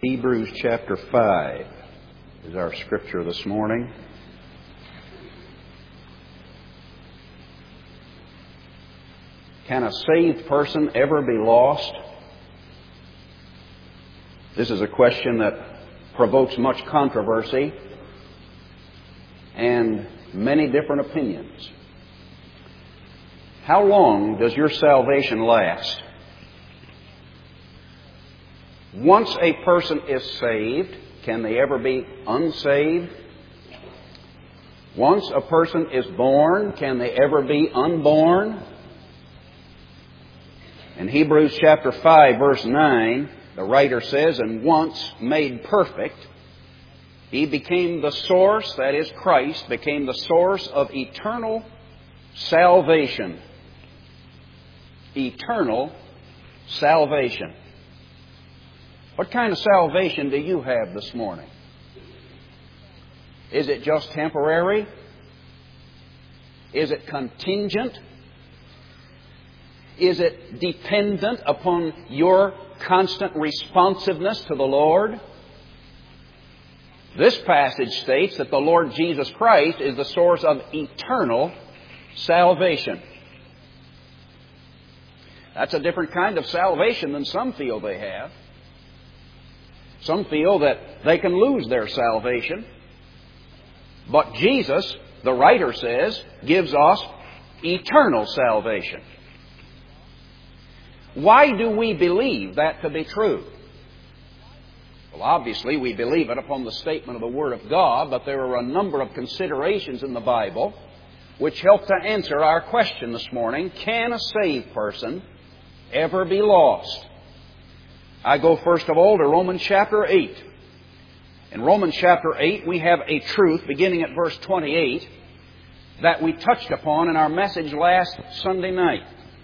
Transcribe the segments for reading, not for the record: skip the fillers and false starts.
Hebrews chapter 5 is our scripture this morning. Can a saved person ever be lost? This is a question that provokes much controversy and many different opinions. How long does your salvation last? Once a person is saved, can they ever be unsaved? Once a person is born, can they ever be unborn? In Hebrews chapter 5, verse 9, the writer says, "And once made perfect, He became the source," that is, Christ, became the source of eternal salvation. Eternal salvation. What kind of salvation do you have this morning? Is it just temporary? Is it contingent? Is it dependent upon your constant responsiveness to the Lord? This passage states that the Lord Jesus Christ is the source of eternal salvation. That's a different kind of salvation than some feel they have. Some feel that they can lose their salvation. But Jesus, the writer says, gives us eternal salvation. Why do we believe that to be true? Well, obviously we believe it upon the statement of the Word of God, but there are a number of considerations in the Bible which help to answer our question this morning. Can a saved person ever be lost? I go first of all to Romans chapter 8. In Romans chapter 8 we have a truth beginning at verse 28 that we touched upon in our message last Sunday night.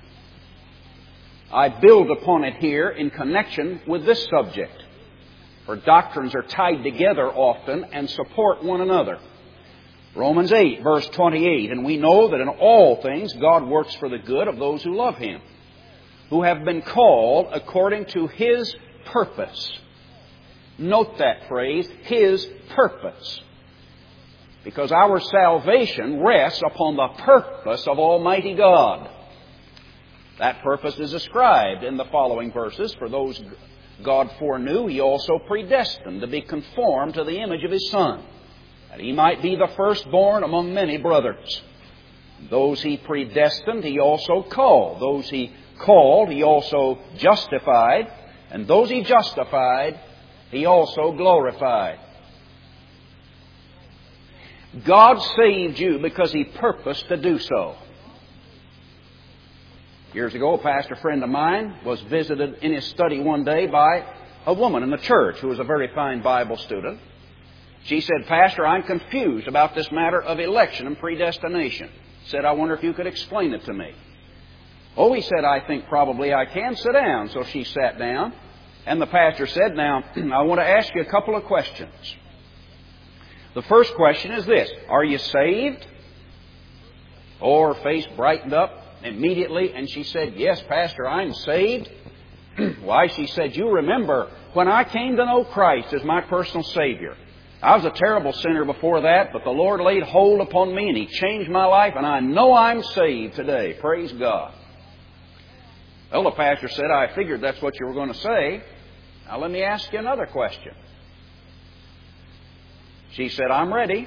I build upon it here in connection with this subject, for doctrines are tied together often and support one another. Romans 8 verse 28, "And we know that in all things God works for the good of those who love Him, who have been called according to His purpose." Note that phrase, His purpose. Because our salvation rests upon the purpose of Almighty God. That purpose is described in the following verses. "For those God foreknew, He also predestined to be conformed to the image of His Son, that He might be the firstborn among many brothers. Those He predestined, He also called. Those He called, He also justified. And those He justified, He also glorified." God saved you because He purposed to do so. Years ago, a pastor friend of mine was visited in his study one day by a woman in the church who was a very fine Bible student. She said, "Pastor, I'm confused about this matter of election and predestination." Said, "I wonder if you could explain it to me." "Oh," he said, "I think probably I can. Sit down." So she sat down, and the pastor said, "Now, I want to ask you a couple of questions. The first question is this: are you saved?" Oh, her face brightened up immediately, and she said, "Yes, Pastor, I'm saved." "Why," she said, "you remember when I came to know Christ as my personal Savior. I was a terrible sinner before that, but the Lord laid hold upon me and He changed my life, and I know I'm saved today. Praise God." Well, the pastor said, "I figured that's what you were going to say. Now let me ask you another question." She said, "I'm ready.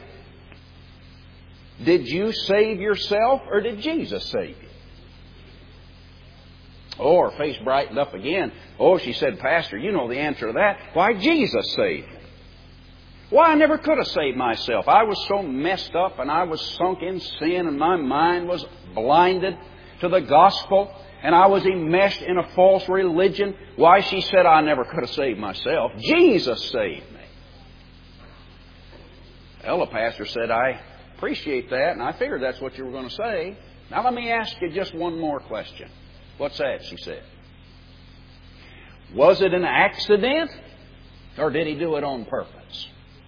Did you save yourself or did Jesus save you?" Oh, her face brightened up again. Oh, she said, "Pastor, you know the answer to that. Why, Jesus saved me. Why, I never could have saved myself. I was so messed up and I was sunk in sin and my mind was blinded to the gospel and I was enmeshed in a false religion. Why," she said, "I never could have saved myself. Jesus saved me." Well, the pastor said, "I appreciate that, and I figured that's what you were going to say. Now let me ask you just one more question." "What's that?" she said. "Was it an accident or did He do it on purpose?"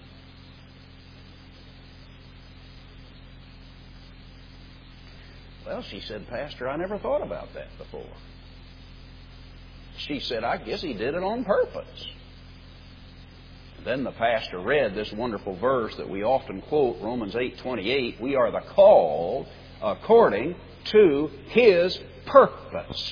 "Well," she said, "Pastor, I never thought about that before." She said, "I guess He did it on purpose." Then the pastor read this wonderful verse that we often quote, Romans 8:28. We are the called according to His purpose.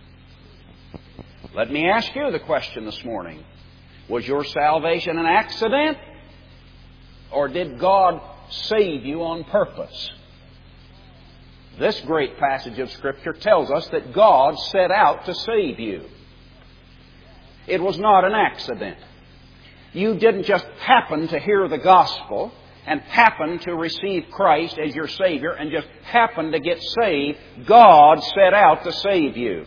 Let me ask you the question this morning. Was your salvation an accident? Or did God save you on purpose? This great passage of Scripture tells us that God set out to save you. It was not an accident. You didn't just happen to hear the gospel and happen to receive Christ as your Savior and just happen to get saved. God set out to save you.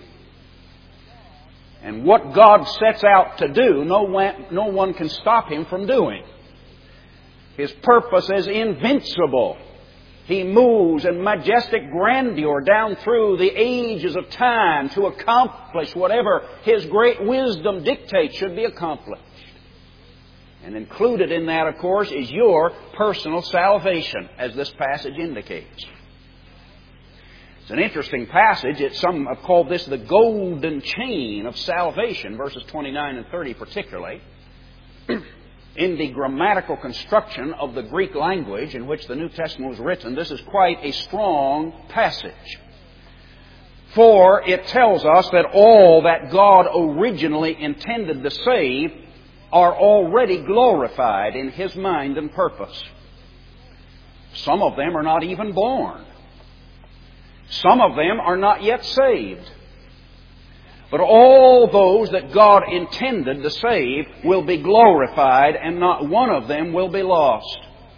And what God sets out to do, no one can stop Him from doing. His purpose is invincible. He moves in majestic grandeur down through the ages of time to accomplish whatever His great wisdom dictates should be accomplished. And included in that, of course, is your personal salvation, as this passage indicates. It's an interesting passage. Some have called this the golden chain of salvation, verses 29 and 30 particularly. In the grammatical construction of the Greek language in which the New Testament was written, this is quite a strong passage. For it tells us that all that God originally intended to save are already glorified in His mind and purpose. Some of them are not even born. Some of them are not yet saved. But all those that God intended to save will be glorified, and not one of them will be lost.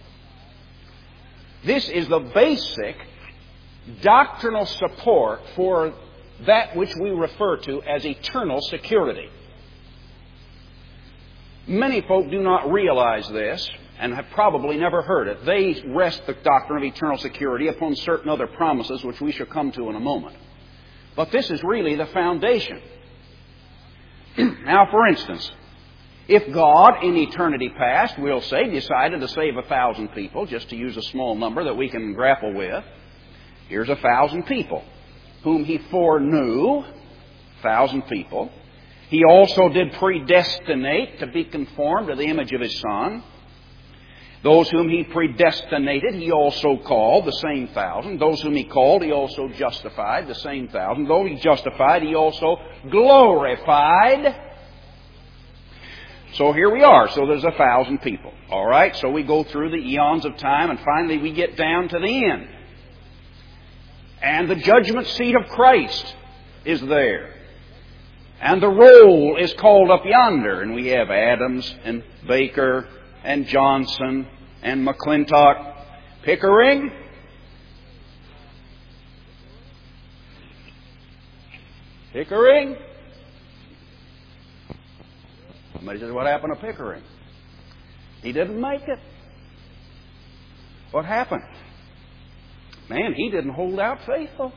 This is the basic doctrinal support for that which we refer to as eternal security. Many folk do not realize this and have probably never heard it. They rest the doctrine of eternal security upon certain other promises which we shall come to in a moment. But this is really the foundation. Now, for instance, if God in eternity past, we'll say, decided to save 1,000 people, just to use a small number that we can grapple with, here's 1,000 people whom He foreknew, 1,000 people. He also did predestinate to be conformed to the image of His Son. Those whom He predestinated, He also called, the same 1,000. Those whom He called, He also justified, the same 1,000. Though He justified, He also glorified. So here we are. So there's 1,000 people. All right? So we go through the eons of time, and finally we get down to the end. And the judgment seat of Christ is there. And the roll is called up yonder. And we have Adams and Baker and Johnson and McClintock. Pickering? Pickering? Somebody says, what happened to Pickering? He didn't make it. What happened? Man, he didn't hold out faithful.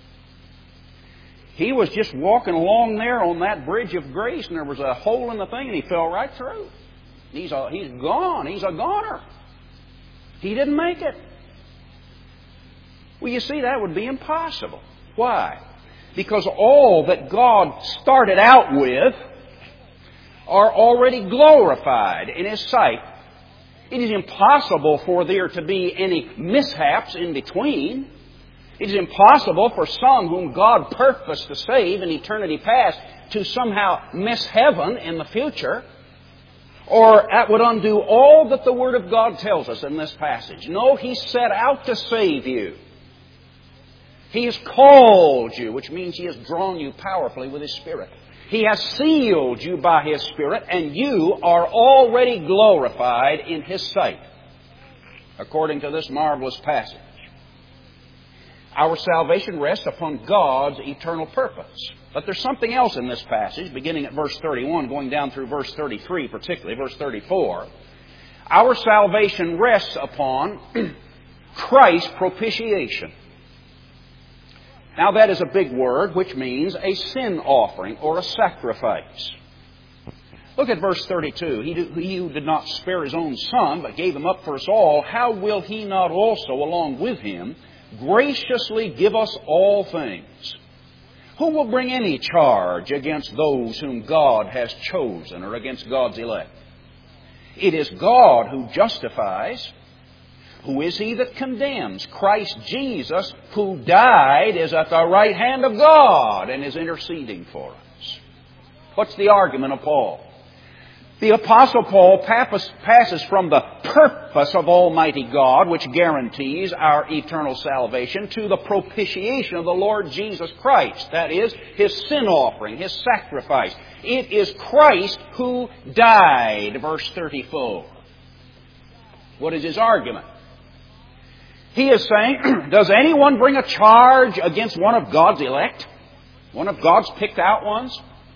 He was just walking along there on that bridge of grace, and there was a hole in the thing, and he fell right through. He's gone. He's a goner. He didn't make it. Well, you see, that would be impossible. Why? Because all that God started out with are already glorified in His sight. It is impossible for there to be any mishaps in between. It is impossible for some whom God purposed to save in eternity past to somehow miss heaven in the future. Or that would undo all that the Word of God tells us in this passage. No, He set out to save you. He has called you, which means He has drawn you powerfully with His Spirit. He has sealed you by His Spirit, and you are already glorified in His sight, according to this marvelous passage. Our salvation rests upon God's eternal purpose. But there's something else in this passage, beginning at verse 31, going down through verse 33, particularly verse 34. Our salvation rests upon Christ's propitiation. Now that is a big word, which means a sin offering or a sacrifice. Look at verse 32. He who did not spare His own Son, but gave Him up for us all, how will He not also, along with Him, graciously give us all things? Who will bring any charge against those whom God has chosen, or against God's elect? It is God who justifies. Who is he that condemns? Christ Jesus, who died, is at the right hand of God and is interceding for us. What's the argument of Paul? The Apostle Paul passes from the purpose of Almighty God, which guarantees our eternal salvation, to the propitiation of the Lord Jesus Christ. That is, His sin offering, His sacrifice. It is Christ who died, verse 34. What is his argument? He is saying, does anyone bring a charge against one of God's elect? One of God's picked out ones?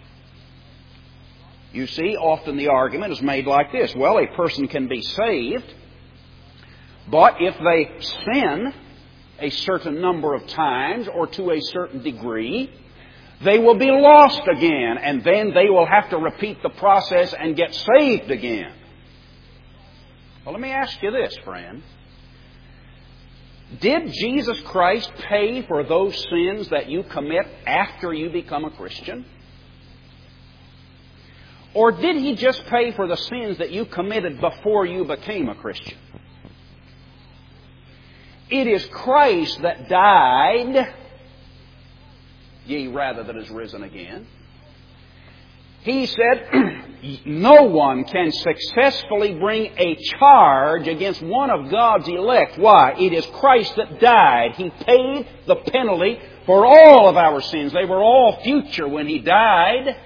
You see, often the argument is made like this. Well, a person can be saved, but if they sin a certain number of times or to a certain degree, they will be lost again, and then they will have to repeat the process and get saved again. Well, let me ask you this, friend. Did Jesus Christ pay for those sins that you commit after you become a Christian? Or did He just pay for the sins that you committed before you became a Christian? It is Christ that died, yea, rather that is risen again. He said, no one can successfully bring a charge against one of God's elect. Why? It is Christ that died. He paid the penalty for all of our sins. They were all future when He died.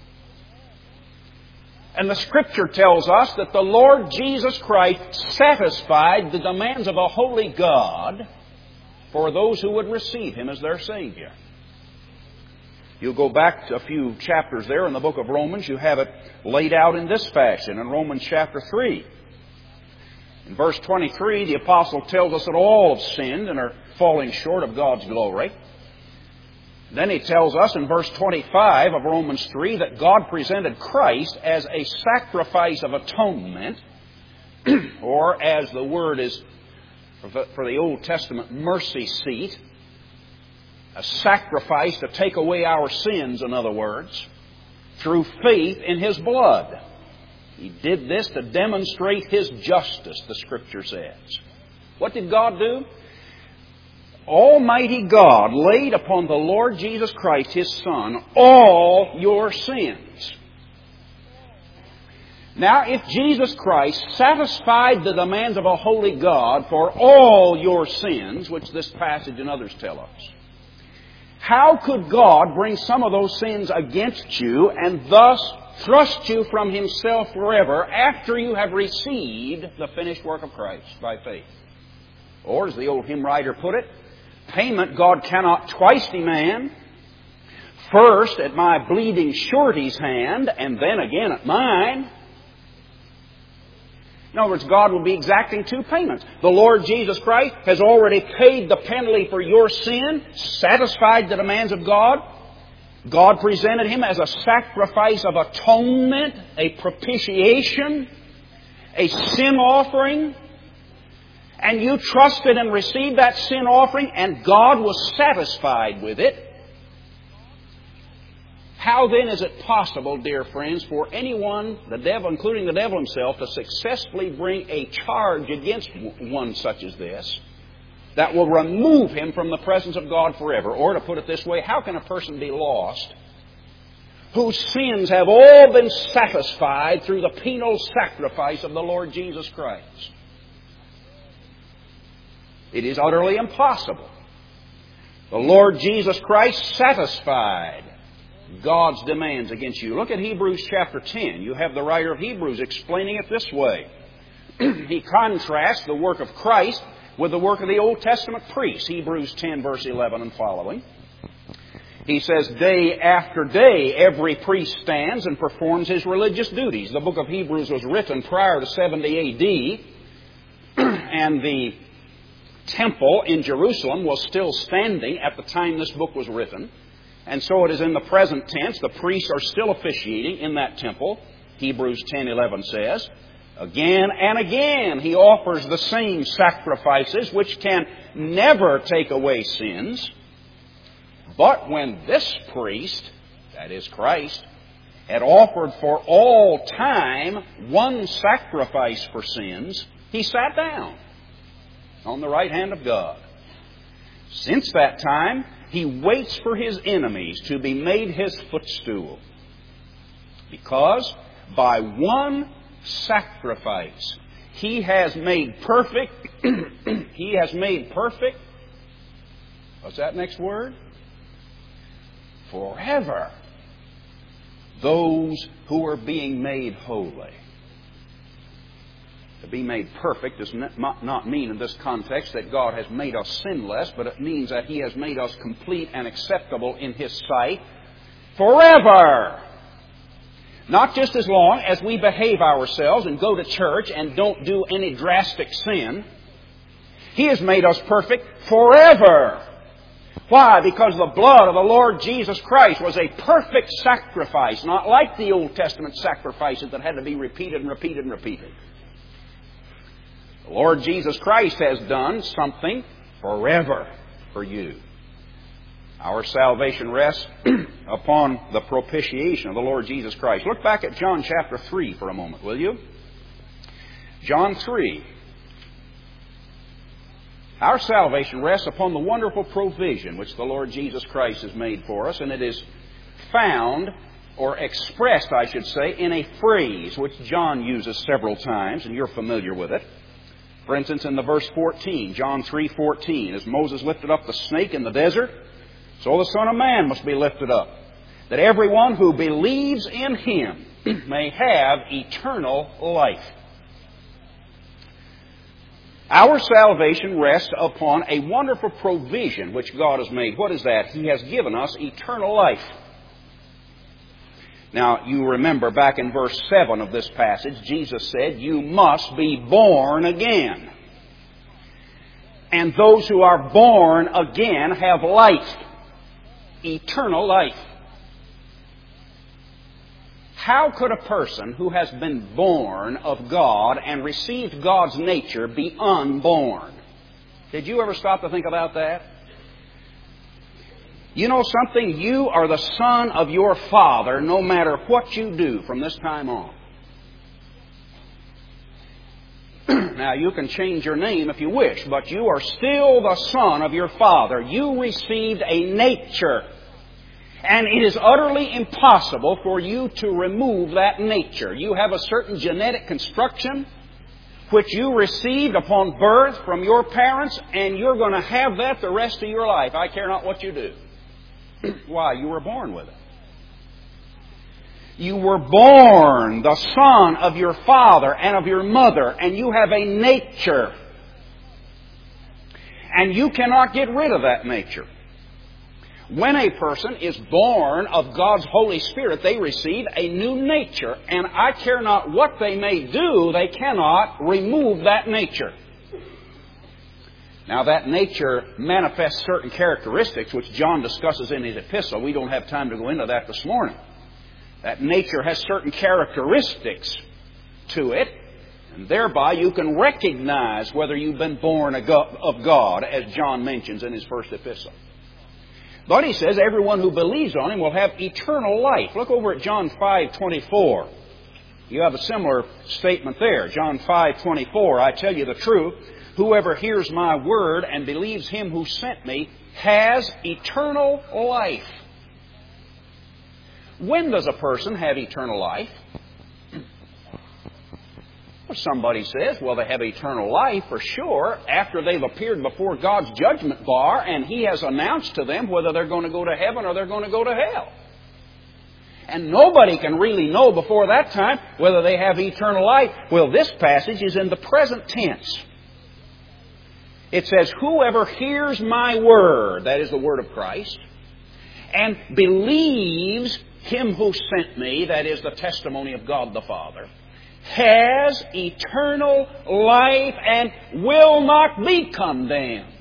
And the Scripture tells us that the Lord Jesus Christ satisfied the demands of a holy God for those who would receive Him as their Savior. You'll go back to a few chapters there in the book of Romans. You have it laid out in this fashion in Romans chapter 3. In verse 23, the Apostle tells us that all have sinned and are falling short of God's glory. Then he tells us in verse 25 of Romans 3 that God presented Christ as a sacrifice of atonement, or as the word is for the Old Testament, mercy seat. A sacrifice to take away our sins, in other words, through faith in His blood. He did this to demonstrate His justice, the Scripture says. What did God do? Almighty God laid upon the Lord Jesus Christ, His Son, all your sins. Now, if Jesus Christ satisfied the demands of a holy God for all your sins, which this passage and others tell us, how could God bring some of those sins against you and thus thrust you from Himself forever after you have received the finished work of Christ by faith? Or, as the old hymn writer put it, payment God cannot twice demand. First at my bleeding surety's hand, and then again at mine. In other words, God will be exacting two payments. The Lord Jesus Christ has already paid the penalty for your sin, satisfied the demands of God. God presented Him as a sacrifice of atonement, a propitiation, a sin offering. And you trusted and received that sin offering, and God was satisfied with it. How then is it possible, dear friends, for anyone, the devil, including the devil himself, to successfully bring a charge against one such as this that will remove him from the presence of God forever? Or to put it this way, how can a person be lost whose sins have all been satisfied through the penal sacrifice of the Lord Jesus Christ? It is utterly impossible. The Lord Jesus Christ satisfied God's demands against you. Look at Hebrews chapter 10. You have the writer of Hebrews explaining it this way. He contrasts the work of Christ with the work of the Old Testament priests. Hebrews 10 verse 11 and following. He says, day after day every priest stands and performs his religious duties. The book of Hebrews was written prior to 70 A.D. and the temple in Jerusalem was still standing at the time this book was written. And so it is in the present tense. The priests are still officiating in that temple. Hebrews 10:11 says, again and again He offers the same sacrifices which can never take away sins. But when this priest, that is Christ, had offered for all time one sacrifice for sins, He sat down on the right hand of God. Since that time, He waits for His enemies to be made His footstool. Because by one sacrifice, He has made perfect, He has made perfect, what's that next word? Forever. Those who are being made holy. To be made perfect does not mean in this context that God has made us sinless, but it means that He has made us complete and acceptable in His sight forever. Not just as long as we behave ourselves and go to church and don't do any drastic sin. He has made us perfect forever. Why? Because the blood of the Lord Jesus Christ was a perfect sacrifice, not like the Old Testament sacrifices that had to be repeated and repeated and repeated. The Lord Jesus Christ has done something forever for you. Our salvation rests upon the propitiation of the Lord Jesus Christ. Look back at John chapter 3 for a moment, will you? John 3. Our salvation rests upon the wonderful provision which the Lord Jesus Christ has made for us, and it is found, or expressed, I should say, in a phrase which John uses several times, and you're familiar with it. For instance, in the verse 14, John 3:14, as Moses lifted up the snake in the desert, so the Son of Man must be lifted up, that everyone who believes in Him may have eternal life. Our salvation rests upon a wonderful provision which God has made. What is that? He has given us eternal life. Now, you remember back in verse 7 of this passage, Jesus said, "You must be born again." And those who are born again have life, eternal life. How could a person who has been born of God and received God's nature be unborn? Did you ever stop to think about that? You know something? You are the son of your Father no matter what you do from this time on. Now, you can change your name if you wish, but you are still the son of your Father. You received a nature. And it is utterly impossible for you to remove that nature. You have a certain genetic construction which you received upon birth from your parents, and you're going to have that the rest of your life. I care not what you do. Why? You were born with it. You were born the son of your father and of your mother, and you have a nature. And you cannot get rid of that nature. When a person is born of God's Holy Spirit, they receive a new nature. And I care not what they may do, they cannot remove that nature. Now, that nature manifests certain characteristics, which John discusses in his epistle. We don't have time to go into that this morning. That nature has certain characteristics to it, and thereby you can recognize whether you've been born of God, as John mentions in his first epistle. But he says everyone who believes on Him will have eternal life. Look over at John 5:24. You have a similar statement there. John 5:24, "I tell you the truth, whoever hears my word and believes Him who sent me has eternal life." When does a person have eternal life? Well, somebody says, well, they have eternal life for sure after they've appeared before God's judgment bar and He has announced to them whether they're going to go to heaven or they're going to go to hell. And nobody can really know before that time whether they have eternal life. Well, this passage is in the present tense. It says, whoever hears my word, that is the word of Christ, and believes Him who sent me, that is the testimony of God the Father, has eternal life and will not be condemned,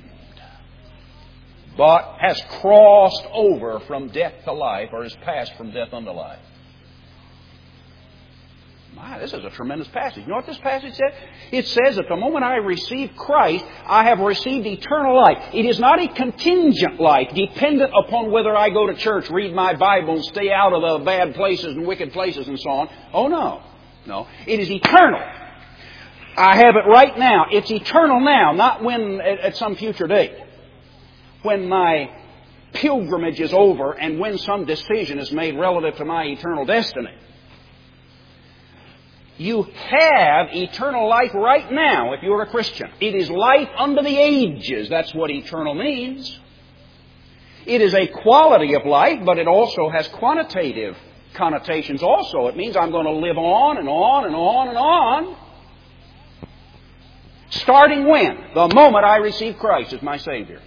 but has crossed over from death to life, or has passed from death unto life. My, this is a tremendous passage. You know what this passage says? It says that the moment I receive Christ, I have received eternal life. It is not a contingent life, dependent upon whether I go to church, read my Bible, and stay out of the bad places and wicked places and so on. Oh, no. No. It is eternal. I have it right now. It's eternal now, not when at some future date. When my pilgrimage is over and when some decision is made relative to my eternal destiny. You have eternal life right now if you're a Christian. It is life unto the ages. That's what eternal means. It is a quality of life, but it also has quantitative connotations also. It means I'm going to live on and on and on and on. Starting when? The moment I receive Christ as my Savior.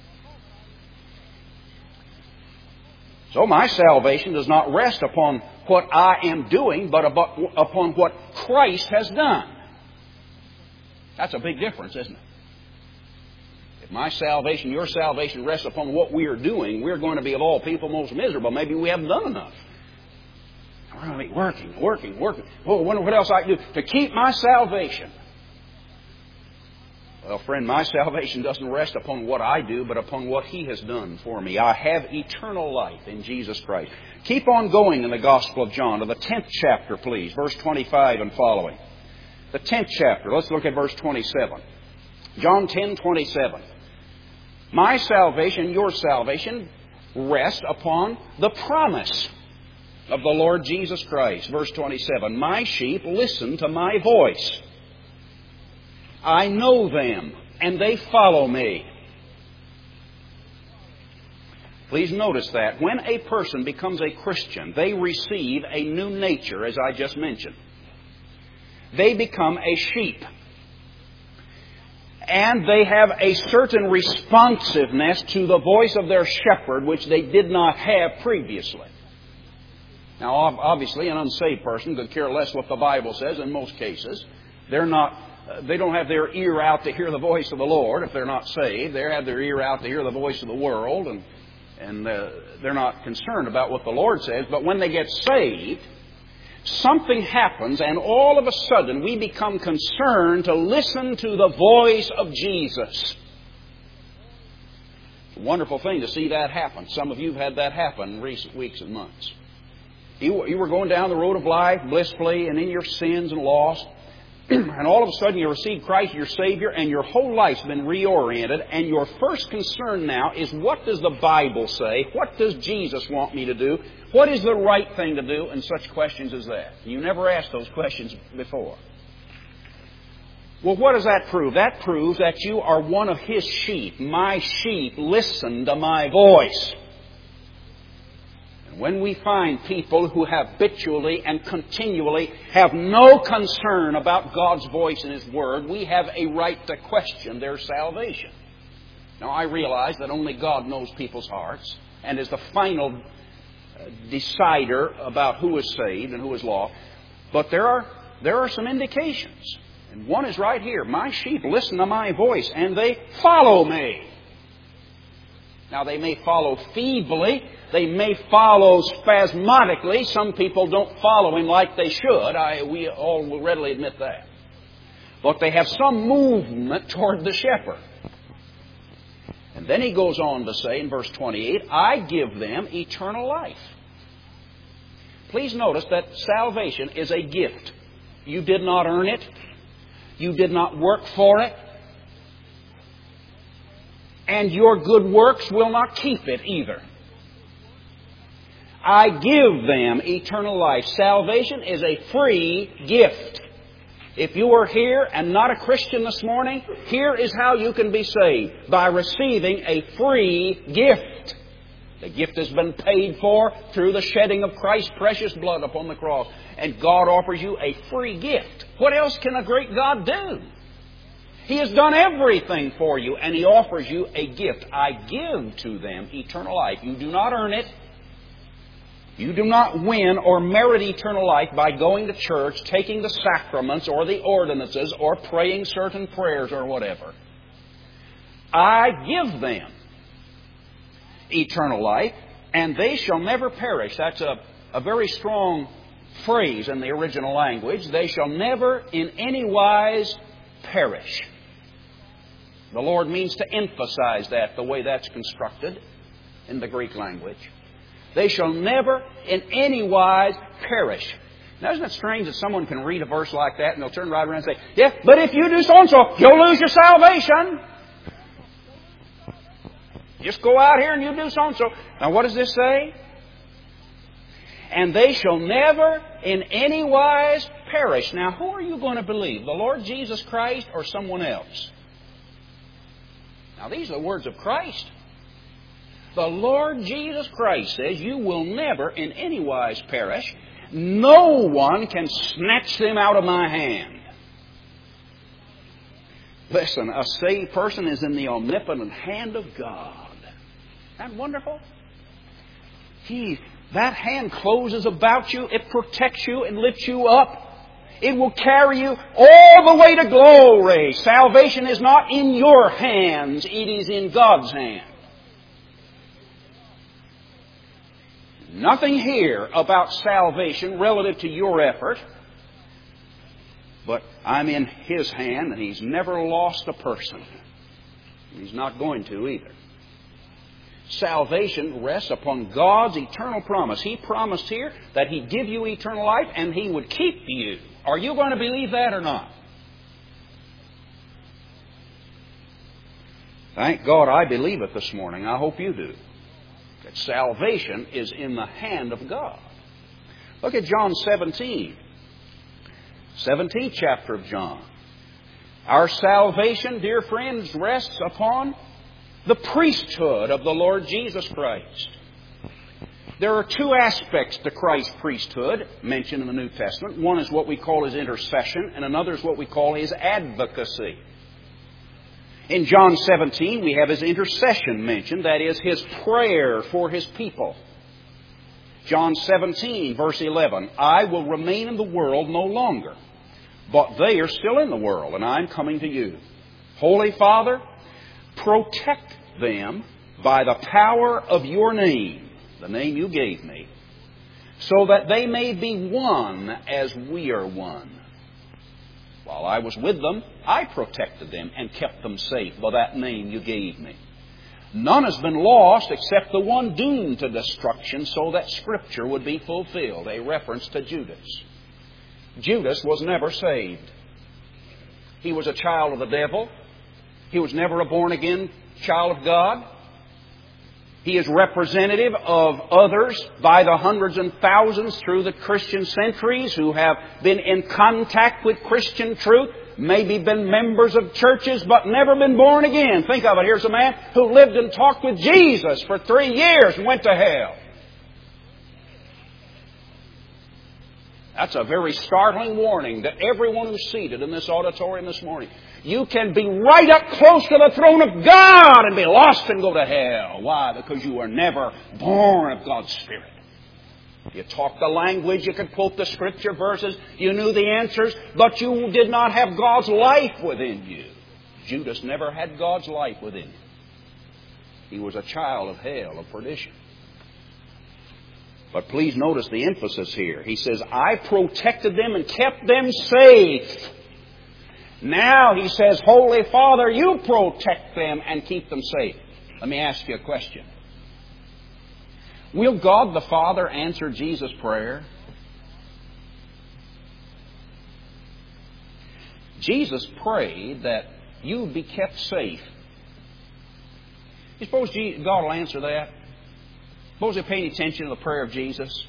So my salvation does not rest upon what I am doing, but upon what Christ has done. That's a big difference, isn't it? If my salvation, your salvation rests upon what we are doing, we're going to be of all people most miserable. Maybe we haven't done enough. We're going to be working. Oh, I wonder what else I can do to keep my salvation. Well, friend, my salvation doesn't rest upon what I do, but upon what He has done for me. I have eternal life in Jesus Christ. Keep on going in the Gospel of John to the 10th chapter, please, verse 25 and following. The 10th chapter. Let's look at verse 27. John 10:27. My salvation, your salvation, rest upon the promise of the Lord Jesus Christ. Verse 27. My sheep listen to my voice. I know them, and they follow me. Please notice that. When a person becomes a Christian, they receive a new nature, as I just mentioned. They become a sheep. And they have a certain responsiveness to the voice of their shepherd, which they did not have previously. Now, obviously, an unsaved person could care less what the Bible says in most cases. They don't have their ear out to hear the voice of the Lord if they're not saved. They have their ear out to hear the voice of the world, and they're not concerned about what the Lord says. But when they get saved, something happens, and all of a sudden we become concerned to listen to the voice of Jesus. It's a wonderful thing to see that happen. Some of you have had that happen in recent weeks and months. You were going down the road of life blissfully and in your sins and lost. And all of a sudden you receive Christ, your Savior, and your whole life's been reoriented. And your first concern now is, what does the Bible say? What does Jesus want me to do? What is the right thing to do? And such questions as that. You never asked those questions before. Well, what does that prove? That proves that you are one of His sheep. My sheep listen to my voice. When we find people who habitually and continually have no concern about God's voice and His Word, we have a right to question their salvation. Now, I realize that only God knows people's hearts and is the final decider about who is saved and who is lost. But there are some indications. And one is right here. My sheep listen to my voice and they follow me. Now, they may follow feebly. They may follow spasmodically. Some people don't follow Him like they should. We all will readily admit that. But they have some movement toward the shepherd. And then He goes on to say in verse 28, I give them eternal life. Please notice that salvation is a gift. You did not earn it. You did not work for it. And your good works will not keep it either. I give them eternal life. Salvation is a free gift. If you are here and not a Christian this morning, here is how you can be saved. By receiving a free gift. The gift has been paid for through the shedding of Christ's precious blood upon the cross. And God offers you a free gift. What else can a great God do? He has done everything for you, and He offers you a gift. I give to them eternal life. You do not earn it. You do not win or merit eternal life by going to church, taking the sacraments or the ordinances, or praying certain prayers or whatever. I give them eternal life, and they shall never perish. That's a very strong phrase in the original language. They shall never in any wise perish. The Lord means to emphasize that, the way that's constructed in the Greek language. They shall never in any wise perish. Now, isn't it strange that someone can read a verse like that and they'll turn right around and say, yeah, but if you do so-and-so, you'll lose your salvation. Just go out here and you do so-and-so. Now, what does this say? And they shall never in any wise perish. Now, who are you going to believe? The Lord Jesus Christ or someone else? Now, these are the words of Christ. The Lord Jesus Christ says, you will never in any wise perish. No one can snatch them out of my hand. Listen, a saved person is in the omnipotent hand of God. Isn't that wonderful? That hand closes about you. It protects you and lifts you up. It will carry you all the way to glory. Salvation is not in your hands. It is in God's hand. Nothing here about salvation relative to your effort. But I'm in His hand, and He's never lost a person. He's not going to either. Salvation rests upon God's eternal promise. He promised here that He'd give you eternal life and He would keep you. Are you going to believe that or not? Thank God I believe it this morning. I hope you do. That salvation is in the hand of God. Look at John 17. 17th chapter of John. Our salvation, dear friends, rests upon the priesthood of the Lord Jesus Christ. There are two aspects to Christ's priesthood mentioned in the New Testament. One is what we call His intercession, and another is what we call His advocacy. In John 17, we have His intercession mentioned, that is, His prayer for His people. John 17, verse 11, I will remain in the world no longer, but they are still in the world, and I'm coming to you. Holy Father, protect them by the power of your name, the name you gave me, so that they may be one as we are one. While I was with them, I protected them and kept them safe by that name you gave me. None has been lost except the one doomed to destruction, so that Scripture would be fulfilled. A reference to Judas. Judas was never saved. He was a child of the devil. He was never a born-again child of God. He is representative of others by the hundreds and thousands through the Christian centuries who have been in contact with Christian truth, maybe been members of churches, but never been born again. Think of it. Here's a man who lived and talked with Jesus for 3 years and went to hell. That's a very startling warning to everyone who's seated in this auditorium this morning. You can be right up close to the throne of God and be lost and go to hell. Why? Because you were never born of God's Spirit. You talked the language, you could quote the Scripture verses, you knew the answers, but you did not have God's life within you. Judas never had God's life within him. He was a child of hell, of perdition. But please notice the emphasis here. He says, I protected them and kept them safe. Now, he says, Holy Father, you protect them and keep them safe. Let me ask you a question. Will God the Father answer Jesus' prayer? Jesus prayed that you would be kept safe. You suppose God will answer that? Suppose you're paying attention to the prayer of Jesus.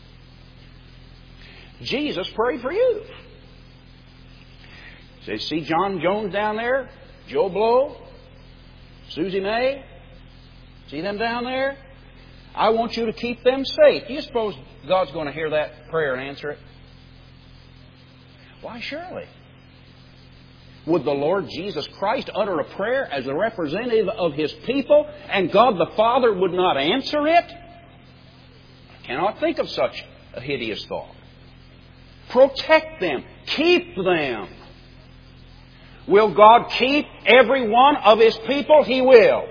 Jesus prayed for you. Say, see John Jones down there? Joe Blow? Susie May? See them down there? I want you to keep them safe. Do you suppose God's going to hear that prayer and answer it? Why, surely. Would the Lord Jesus Christ utter a prayer as a representative of His people and God the Father would not answer it? I cannot think of such a hideous thought. Protect them. Keep them. Will God keep every one of His people? He will.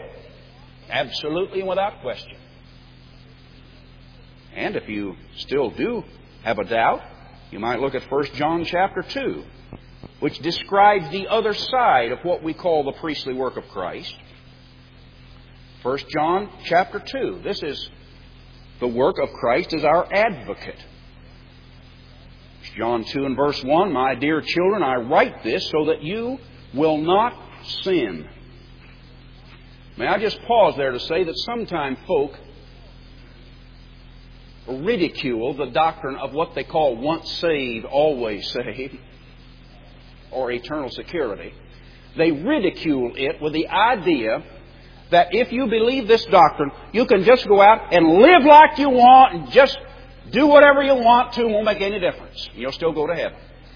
Absolutely and without question. And if you still do have a doubt, you might look at 1 John chapter 2, which describes the other side of what we call the priestly work of Christ. 1 John chapter 2. This is the work of Christ as our advocate. John 2 and verse 1, "My dear children, I write this so that you will not sin." May I just pause there to say that sometimes folk ridicule the doctrine of what they call once saved, always saved, or eternal security. They ridicule it with the idea that if you believe this doctrine, you can just go out and live like you want and just do whatever you want to, and won't make any difference. You'll still go to heaven.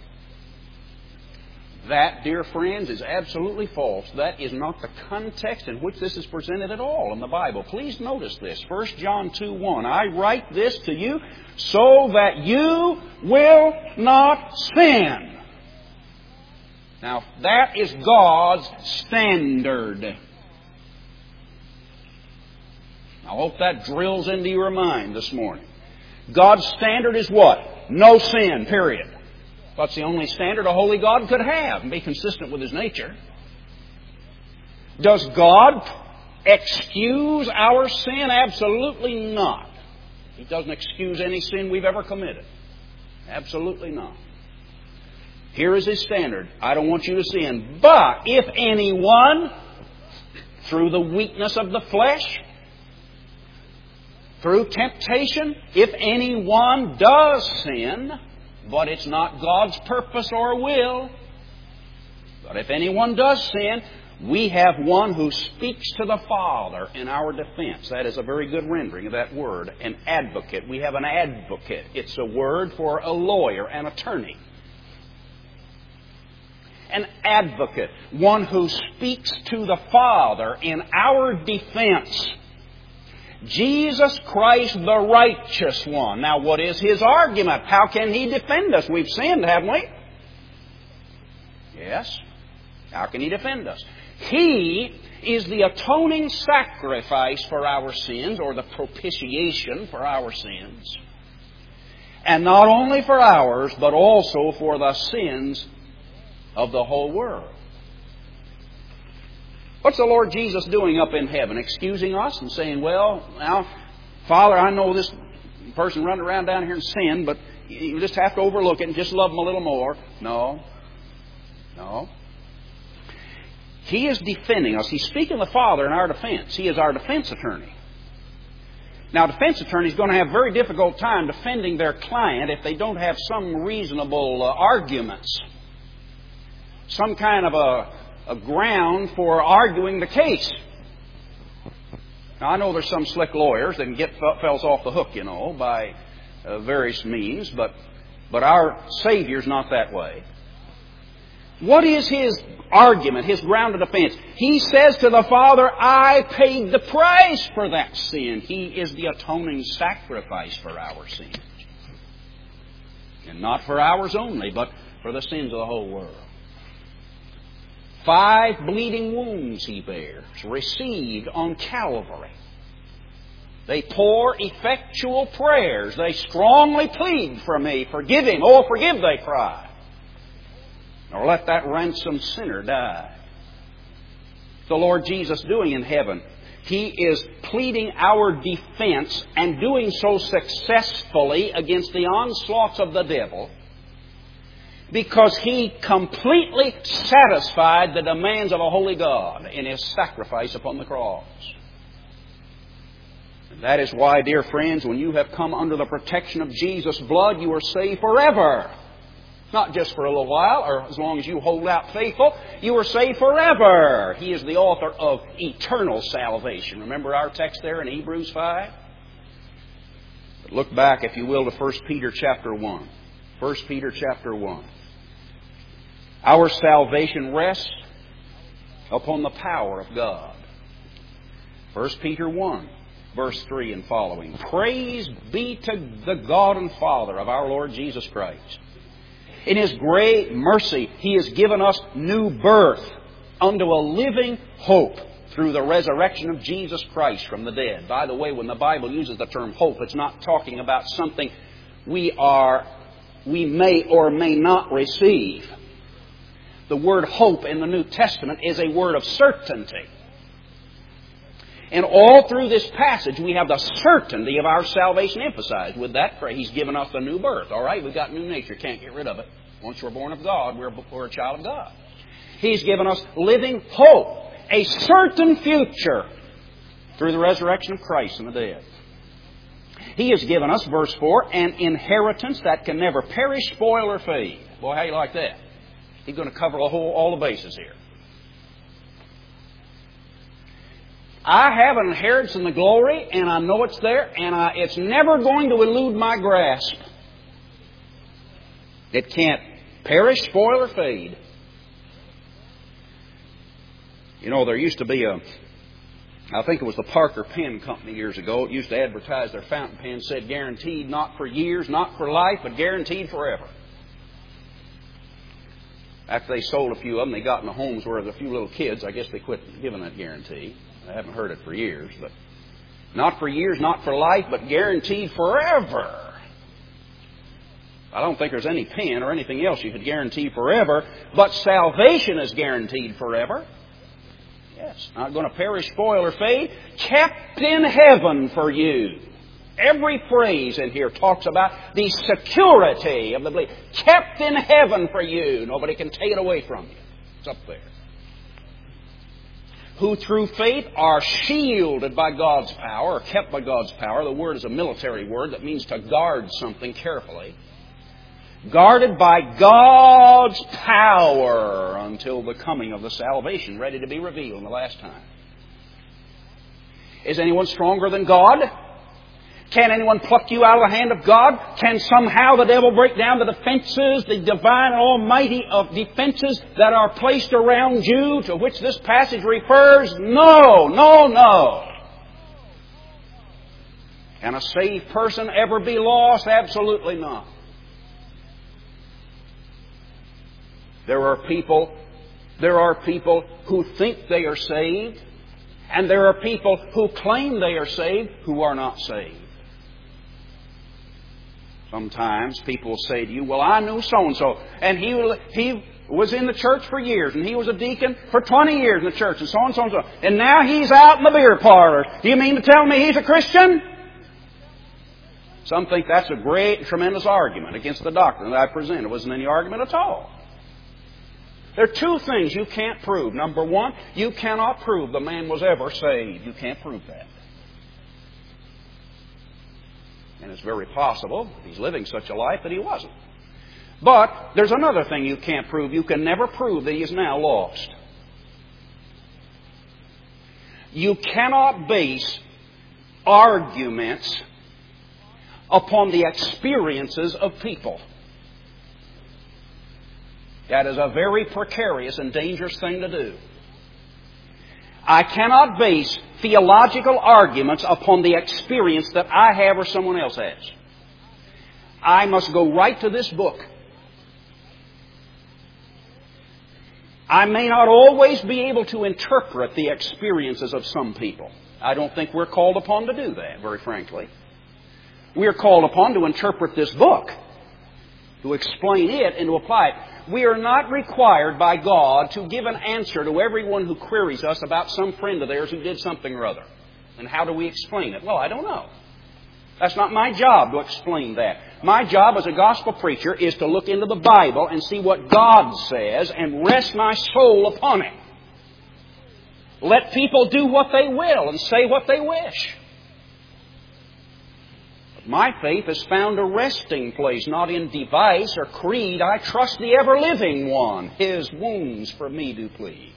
That, dear friends, is absolutely false. That is not the context in which this is presented at all in the Bible. Please notice this. 1 John 2:1. "I write this to you so that you will not sin." Now, that is God's standard. I hope that drills into your mind this morning. God's standard is what? No sin, period. That's the only standard a holy God could have and be consistent with His nature. Does God excuse our sin? Absolutely not. He doesn't excuse any sin we've ever committed. Absolutely not. Here is His standard. I don't want you to sin. But if anyone, through the weakness of the flesh, through temptation, if anyone does sin, but it's not God's purpose or will, but if anyone does sin, we have one who speaks to the Father in our defense. That is a very good rendering of that word, an advocate. We have an advocate. It's a word for a lawyer, an attorney. An advocate, one who speaks to the Father in our defense. Jesus Christ, the righteous one. Now, what is His argument? How can He defend us? We've sinned, haven't we? Yes. How can He defend us? He is the atoning sacrifice for our sins, or the propitiation for our sins. And not only for ours, but also for the sins of the whole world. What's the Lord Jesus doing up in heaven? Excusing us and saying, "Well, now, Father, I know this person running around down here and sinned, but you just have to overlook it and just love them a little more." No. No. He is defending us. He's speaking to the Father in our defense. He is our defense attorney. Now, a defense attorney is going to have a very difficult time defending their client if they don't have some reasonable arguments. Some kind of a ground for arguing the case. Now, I know there's some slick lawyers that can get fellows off the hook, by various means, but our Savior's not that way. What is His argument, His ground of defense? He says to the Father, "I paid the price for that sin." He is the atoning sacrifice for our sins. And not for ours only, but for the sins of the whole world. 5 bleeding wounds He bears, received on Calvary. They pour effectual prayers. They strongly plead for me. "Forgive him. Oh, forgive," they cry. "Or let that ransomed sinner die." The Lord Jesus doing in heaven. He is pleading our defense and doing so successfully against the onslaughts of the devil, because He completely satisfied the demands of a holy God in His sacrifice upon the cross. And that is why, dear friends, when you have come under the protection of Jesus' blood, you are saved forever. Not just for a little while, or as long as you hold out faithful. You are saved forever. He is the author of eternal salvation. Remember our text there in Hebrews 5? But look back, if you will, to 1 Peter chapter 1. 1 Peter chapter 1. Our salvation rests upon the power of God. 1 Peter 1, verse 3 and following. "Praise be to the God and Father of our Lord Jesus Christ. In His great mercy, He has given us new birth unto a living hope through the resurrection of Jesus Christ from the dead." By the way, when the Bible uses the term hope, it's not talking about something we may or may not receive. The word hope in the New Testament is a word of certainty. And all through this passage, we have the certainty of our salvation emphasized. With that phrase, He's given us a new birth. All right, we've got new nature. Can't get rid of it. Once we're born of God, we're a child of God. He's given us living hope, a certain future through the resurrection of Christ from the dead. He has given us, verse 4, an inheritance that can never perish, spoil, or fade. Boy, how you like that? He's going to cover all the bases here. I have an inheritance in the glory, and I know it's there, and it's never going to elude my grasp. It can't perish, spoil, or fade. You know, there used to be I think it was the Parker Pen Company years ago. It used to advertise their fountain pens, said guaranteed not for years, not for life, but guaranteed forever. After they sold a few of them, they got in the homes where there's a few little kids. I guess they quit giving that guarantee. I haven't heard it for years, but not for years, not for life, but guaranteed forever. I don't think there's any pen or anything else you could guarantee forever, but salvation is guaranteed forever. Yes, not going to perish, spoil, or fade. Kept in heaven for you. Every phrase in here talks about the security of the believer. Kept in heaven for you. Nobody can take it away from you. It's up there. Who through faith are shielded by God's power, or kept by God's power. The word is a military word that means to guard something carefully. Guarded by God's power until the coming of the salvation, ready to be revealed in the last time. Is anyone stronger than God? Can anyone pluck you out of the hand of God? Can somehow the devil break down the defenses, the divine and almighty of defenses that are placed around you, to which this passage refers? No, no, no. Can a saved person ever be lost? Absolutely not. There are people who think they are saved, and there are people who claim they are saved who are not saved. Sometimes people will say to you, well, I knew so-and-so, and he was in the church for years, and he was a deacon for 20 years in the church, and so on and so on and so. And now he's out in the beer parlor. Do you mean to tell me he's a Christian? Some think that's a great, tremendous argument against the doctrine that I presented. It wasn't any argument at all. There are two things you can't prove. Number one, you cannot prove the man was ever saved. You can't prove that. And it's very possible, if he's living such a life, that he wasn't. But there's another thing you can't prove. You can never prove that he is now lost. You cannot base arguments upon the experiences of people. That is a very precarious and dangerous thing to do. I cannot base theological arguments upon the experience that I have or someone else has. I must go right to this book. I may not always be able to interpret the experiences of some people. I don't think we're called upon to do that, very frankly. We are called upon to interpret this book, to explain it and to apply it. We are not required by God to give an answer to everyone who queries us about some friend of theirs who did something or other. And how do we explain it? Well, I don't know. That's not my job to explain that. My job as a gospel preacher is to look into the Bible and see what God says and rest my soul upon it. Let people do what they will and say what they wish. My faith has found a resting place, not in device or creed. I trust the ever-living one. His wounds for me do plead.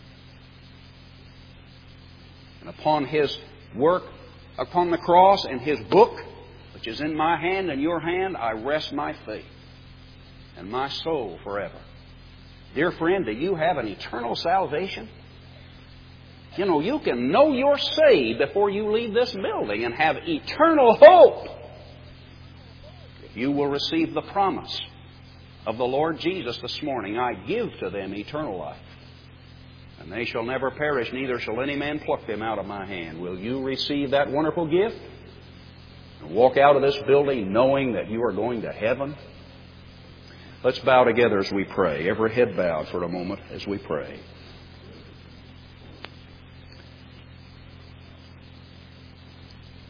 And upon His work upon the cross and His book, which is in my hand and your hand, I rest my faith and my soul forever. Dear friend, do you have an eternal salvation? You know, you can know you're saved before you leave this building and have eternal hope. If you will receive the promise of the Lord Jesus this morning, I give to them eternal life. And they shall never perish, neither shall any man pluck them out of my hand. Will you receive that wonderful gift? and walk out of this building knowing that you are going to heaven? Let's bow together as we pray. Every head bowed for a moment as we pray.